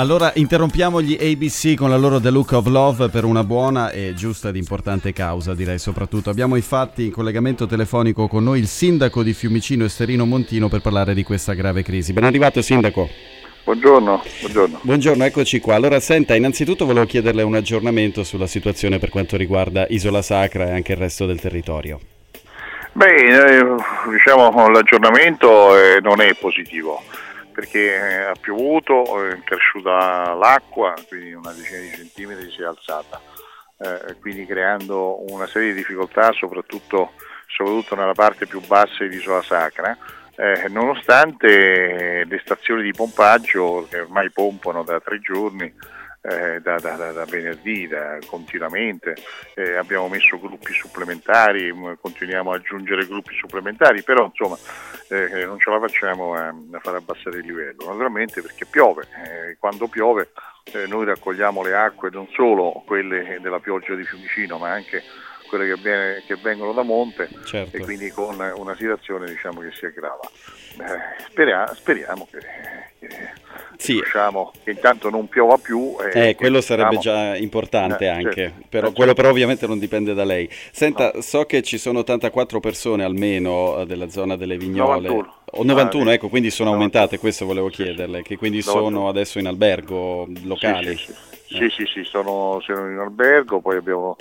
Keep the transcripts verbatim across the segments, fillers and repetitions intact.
Allora interrompiamo gli A B C con la loro The Look of Love per una buona e giusta ed importante causa, direi soprattutto. Abbiamo infatti in collegamento telefonico con noi il sindaco di Fiumicino, Esterino Montino, per parlare di questa grave crisi. Ben arrivato, sindaco. Buongiorno, buongiorno. Buongiorno, eccoci qua. Allora, senta, innanzitutto volevo chiederle un aggiornamento sulla situazione per quanto riguarda Isola Sacra e anche il resto del territorio. Beh, eh, diciamo l'aggiornamento eh, non è positivo, perché eh, ha piovuto, è cresciuta l'acqua, quindi una decina di centimetri si è alzata, eh, quindi creando una serie di difficoltà soprattutto, soprattutto nella parte più bassa di Isola Sacra. Eh, nonostante le stazioni di pompaggio che ormai pompano da tre giorni, eh, da, da, da, da venerdì, da, continuamente, eh, abbiamo messo gruppi supplementari, continuiamo ad aggiungere gruppi supplementari, però insomma eh, non ce la facciamo a, a far abbassare il livello, naturalmente perché piove, eh, quando piove eh, noi raccogliamo le acque, non solo quelle della pioggia di Fiumicino ma anche quelle che, viene, che vengono da monte, certo. E quindi con una situazione diciamo che si aggrava. Eh, speria, speriamo che, che sì. riusciamo, che intanto non piova più. Eh, eh, quello sarebbe già importante eh, anche, certo. però, eh, quello certo. Però ovviamente non dipende da lei. Senta, no. So che ci sono ottantaquattro persone almeno della zona delle Vignole. novantuno. O novantuno, ah, ecco, quindi sono novantuno. Aumentate, questo volevo chiederle, che quindi novantuno. Sono adesso in albergo locali. Sì, sì, sì, eh. sì, sì, sì sono, sono in albergo, poi abbiamo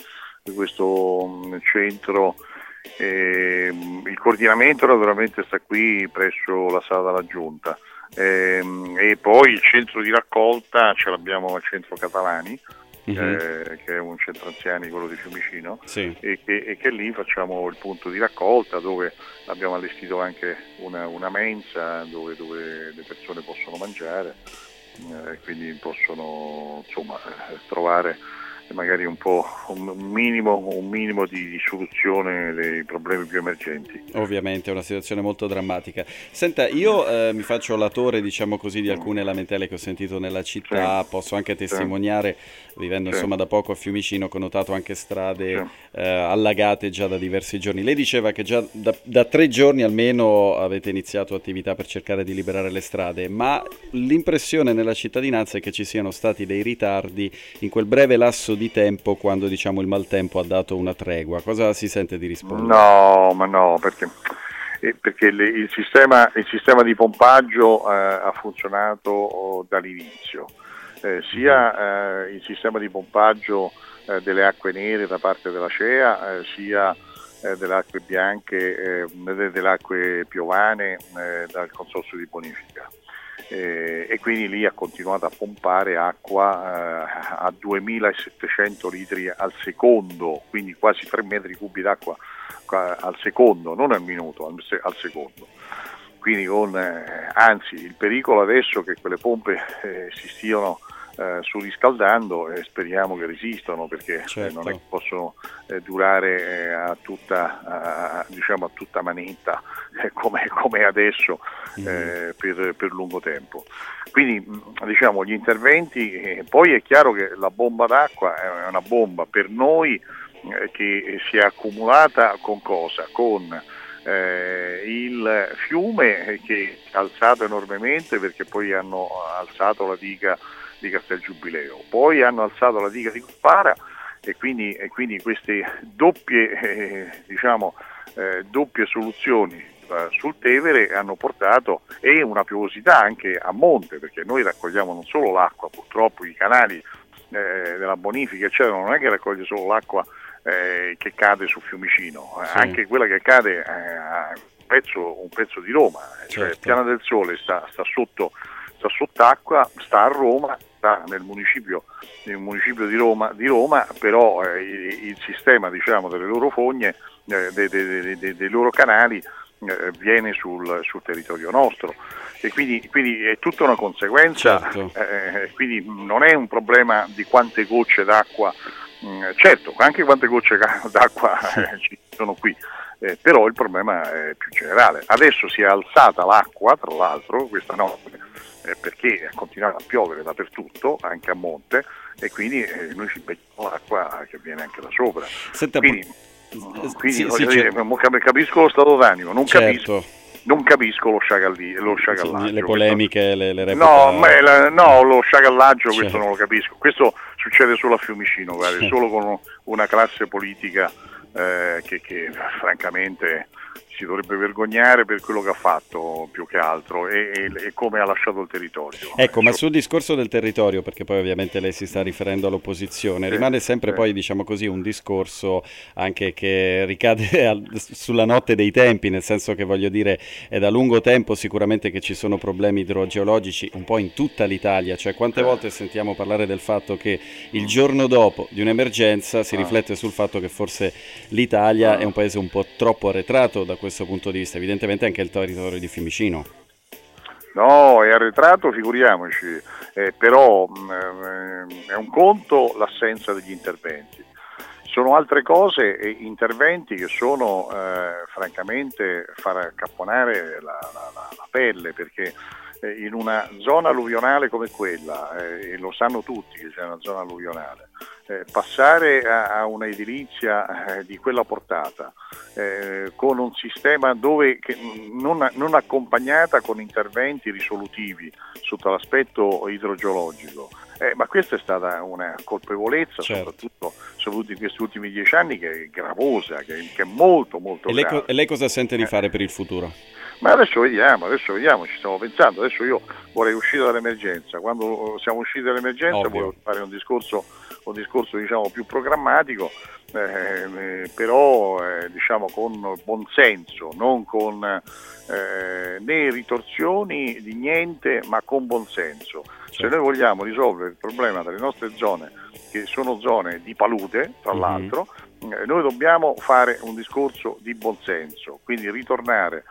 questo centro, eh, il coordinamento naturalmente sta qui presso la sala della giunta, eh, e poi il centro di raccolta ce l'abbiamo al centro Catalani, mm-hmm. eh, che è un centro anziani, quello di Fiumicino, sì. e, che, e che lì facciamo il punto di raccolta dove abbiamo allestito anche una, una mensa dove, dove le persone possono mangiare, eh, quindi possono insomma trovare magari un po' un minimo, un minimo di, di soluzione dei problemi più emergenti. Ovviamente è una situazione molto drammatica. Senta, io eh, mi faccio latore, diciamo così, di alcune lamentele che ho sentito nella città, sì. Posso anche testimoniare, sì. Vivendo sì. insomma da poco a Fiumicino, che ho notato anche strade sì. eh, allagate già da diversi giorni. Lei diceva che già da, da tre giorni almeno avete iniziato attività per cercare di liberare le strade, ma l'impressione nella cittadinanza è che ci siano stati dei ritardi in quel breve lasso di tempo quando diciamo il maltempo ha dato una tregua. Cosa si sente di rispondere? No, ma no, perché, eh, perché le, il, sistema, il sistema di pompaggio eh, ha funzionato oh, dall'inizio, eh, sia eh, il sistema di pompaggio eh, delle acque nere da parte della C E A, eh, sia eh, delle acque bianche, eh, delle acque piovane eh, dal consorzio di bonifica. Eh, e quindi lì ha continuato a pompare acqua eh, a duemilasettecento litri al secondo, quindi quasi tre metri cubi d'acqua qua, al secondo, non al minuto, al, al secondo. Quindi con, eh, anzi il pericolo adesso è che quelle pompe eh, si stiano eh, surriscaldando e speriamo che resistano, perché certo. eh, non è che possono eh, durare eh, a tutta a, diciamo a tutta manetta eh, come, come adesso eh, per, per lungo tempo. Quindi diciamo gli interventi, eh, poi è chiaro che la bomba d'acqua è una bomba per noi eh, che si è accumulata con cosa? Con Eh, il fiume che è alzato enormemente, perché poi hanno alzato la diga di Castel Giubileo, poi hanno alzato la diga di Coppara e quindi, e quindi queste doppie eh, diciamo eh, doppie soluzioni eh, sul Tevere hanno portato, e una piovosità anche a monte, perché noi raccogliamo non solo l'acqua, purtroppo i canali eh, della bonifica eccetera, non è che raccoglie solo l'acqua Eh, che cade su Fiumicino, sì. Anche quella che cade eh, a un pezzo, un pezzo di Roma, cioè certo. Piana del Sole sta, sta sotto sta sott'acqua, sta a Roma, sta nel municipio, nel municipio di Roma, di Roma però eh, il, il sistema diciamo delle loro fogne, eh, dei, dei, dei, dei loro canali eh, viene sul, sul territorio nostro. E quindi, quindi è tutta una conseguenza, certo. eh, quindi non è un problema di quante gocce d'acqua. Mm, certo, anche quante gocce d'acqua eh, ci sono qui, eh, però il problema è più generale. Adesso si è alzata l'acqua, tra l'altro, questa notte, eh, perché ha continuato a piovere dappertutto, anche a monte, e quindi eh, noi ci becchiamo l'acqua che viene anche da sopra. Senta, quindi po- quindi sì, voglio sì, dire, certo. capisco lo stato d'animo, non certo. capisco. non capisco lo, sciagalli, lo sciacallaggio. Le polemiche, le, le reputa... No, ma la, no, lo sciacallaggio certo. questo non lo capisco. Questo succede solo a Fiumicino, guarda, certo. Solo con una classe politica eh, che, che francamente si dovrebbe vergognare per quello che ha fatto più che altro e, e, e come ha lasciato il territorio. Ecco, ma sul discorso del territorio, perché poi ovviamente lei si sta riferendo all'opposizione, sì, rimane sempre sì. poi diciamo così un discorso anche che ricade al, sulla notte dei tempi, nel senso che voglio dire è da lungo tempo sicuramente che ci sono problemi idrogeologici un po' in tutta l'Italia, cioè quante volte sentiamo parlare del fatto che il giorno dopo di un'emergenza si riflette sul fatto che forse l'Italia è un paese un po' troppo arretrato da questo punto di vista, evidentemente anche il territorio di Fiumicino. No, è arretrato, figuriamoci, eh, però mh, è un conto l'assenza degli interventi. Sono altre cose e interventi che sono eh, francamente far accapponare la, la, la, la pelle, perché eh, in una zona alluvionale come quella, eh, e lo sanno tutti che c'è una zona alluvionale, eh, passare a, a una edilizia eh, di quella portata eh, con un sistema dove che non, non accompagnata con interventi risolutivi sotto l'aspetto idrogeologico, eh, ma questa è stata una colpevolezza, certo. soprattutto, soprattutto in questi ultimi dieci anni, che è gravosa, che, che è molto molto e lei, grave. E lei cosa sente di fare per il futuro? Ma adesso vediamo, adesso vediamo, ci stiamo pensando, adesso io vorrei uscire dall'emergenza, quando siamo usciti dall'emergenza volevo fare un discorso, un discorso diciamo più programmatico, eh, però eh, diciamo con buonsenso, non con eh, né ritorsioni di niente, ma con buonsenso. Certo. Se noi vogliamo risolvere il problema delle nostre zone, che sono zone di palude, tra mm-hmm. l'altro, noi dobbiamo fare un discorso di buonsenso, quindi ritornare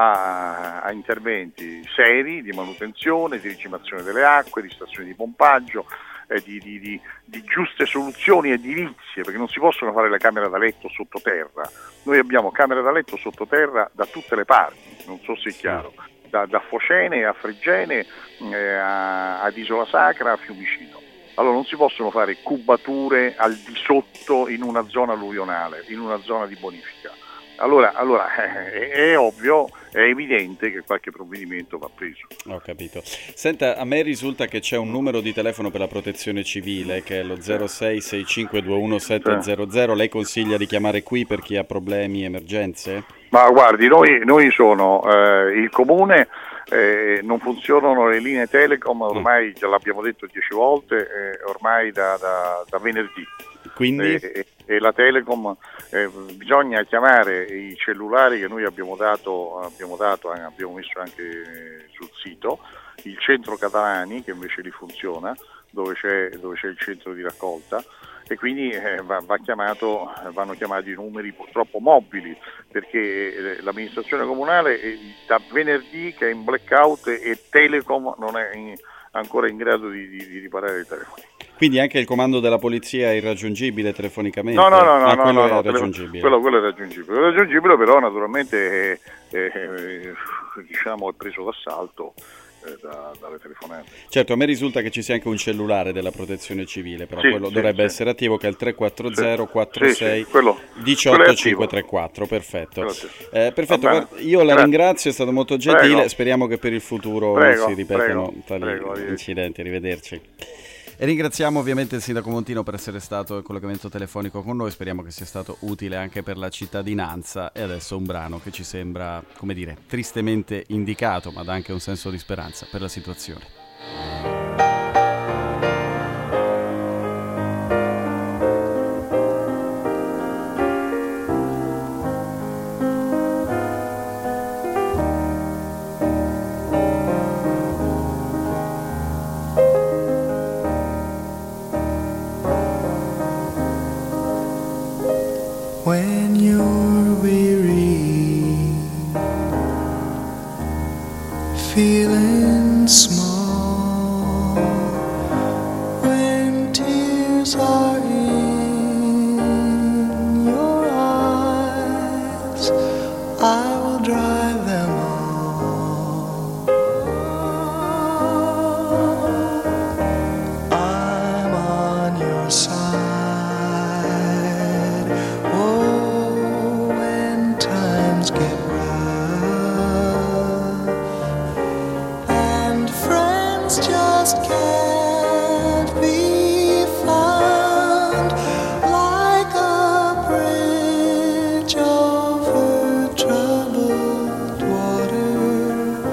a, a interventi seri di manutenzione, di rigimazione delle acque, di stazioni di pompaggio, eh, di, di, di, di giuste soluzioni edilizie, perché non si possono fare le camere da letto sottoterra. Noi abbiamo camere da letto sottoterra da tutte le parti, non so se è chiaro, da, da Focene a Fregene, eh, a, ad Isola Sacra, a Fiumicino. Allora non si possono fare cubature al di sotto in una zona alluvionale, in una zona di bonifica. Allora, allora è, è ovvio, è evidente che qualche provvedimento va preso. Ho capito. Senta, a me risulta che c'è un numero di telefono per la protezione civile che è lo zero sei sei cinque due uno sette zero zero. Lei consiglia di chiamare qui per chi ha problemi, emergenze? Ma guardi, noi, noi sono eh, il comune. Eh, non funzionano le linee Telecom, ormai mm. l'abbiamo detto dieci volte, eh, ormai da, da, da venerdì. Quindi? E, e la Telecom, eh, bisogna chiamare i cellulari che noi abbiamo dato, abbiamo dato, abbiamo messo anche sul sito, il centro Catalani, che invece li funziona, dove c'è, dove c'è il centro di raccolta, e quindi eh, va, va chiamato, vanno chiamati i numeri purtroppo mobili, perché eh, l'amministrazione comunale è da venerdì che è in blackout e Telecom non è in, ancora in grado di, di, di riparare i telefoni. Quindi anche il comando della polizia è irraggiungibile telefonicamente? No, no, no, no, ah, no, quello no, è no raggiungibile. Quello, quello è raggiungibile. È raggiungibile, però naturalmente è, è, è, diciamo, è preso d'assalto Da, dalle telefonate. Certo, a me risulta che ci sia anche un cellulare della protezione civile, però sì, quello sì, dovrebbe sì. essere attivo, che è il tre quattro zero quattro sei sì, sì, quello, diciotto cinque tre quattro. Perfetto, eh, perfetto. Guarda, io la Grazie. ringrazio, è stato molto gentile. Prego. Speriamo che per il futuro prego, non si ripetano prego, tali prego, incidenti. Arrivederci. E ringraziamo ovviamente il sindaco Montino per essere stato in collegamento telefonico con noi, speriamo che sia stato utile anche per la cittadinanza. E adesso un brano che ci sembra, come dire, tristemente indicato, ma dà anche un senso di speranza per la situazione. When you're weary, feeling small, when tears are in your eyes, I will dry them all. I'm on your side. Get rough, joy.